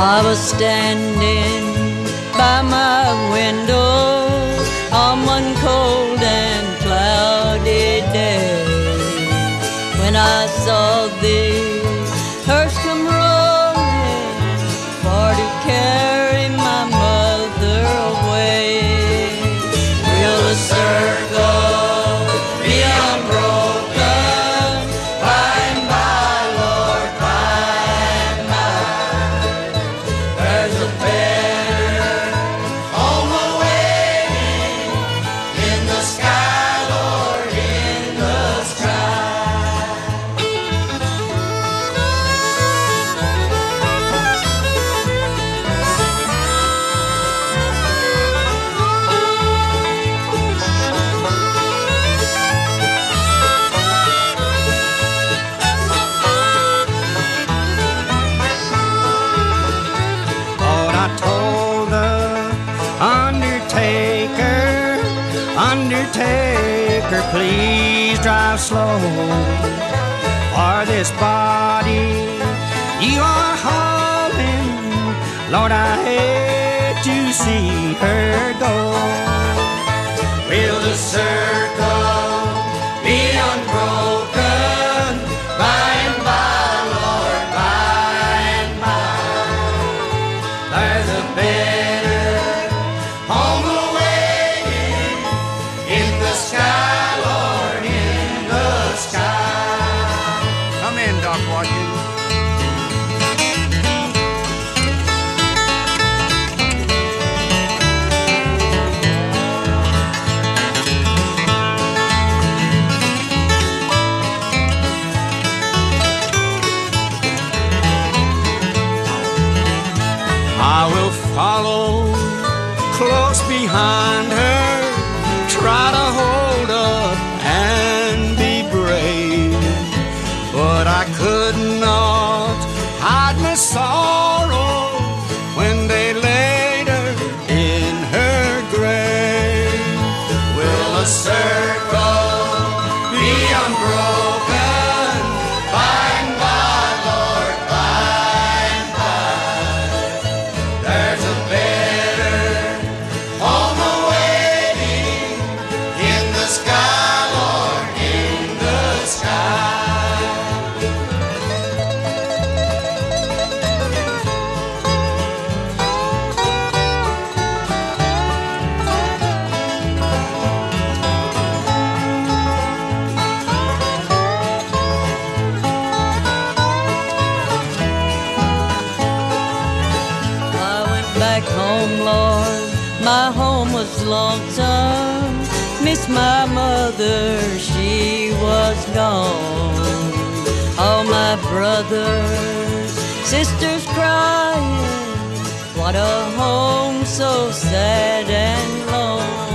I was standing by my window on one cold and cloudy day when I saw the hearse come rolling for to carry my mother away. Will the circle be unbroken by and by, Lord, by and by? There's a better home awaiting in the sky, Lord, in the sky. Lord, I told the undertaker, please drive slow, for this body you are hauling, Lord, I hate to see her go. Will the circle be unbroken by and by, Lord, by and by? There's a better home awaiting in the sky, Lord, in the sky. Come in, Doc Watkins. I will follow close behind her, try to hold up and be brave, but I could not hide my sorrow when they laid her in her grave. Will a circle be unbroken by and by, Lord, by and by? There's a better home awaiting in the sky, Lord, in the sky. I went back home, Lord, my home was lonesome. Miss my mother, she was gone. All my brothers, sisters crying, what a home so sad and lone.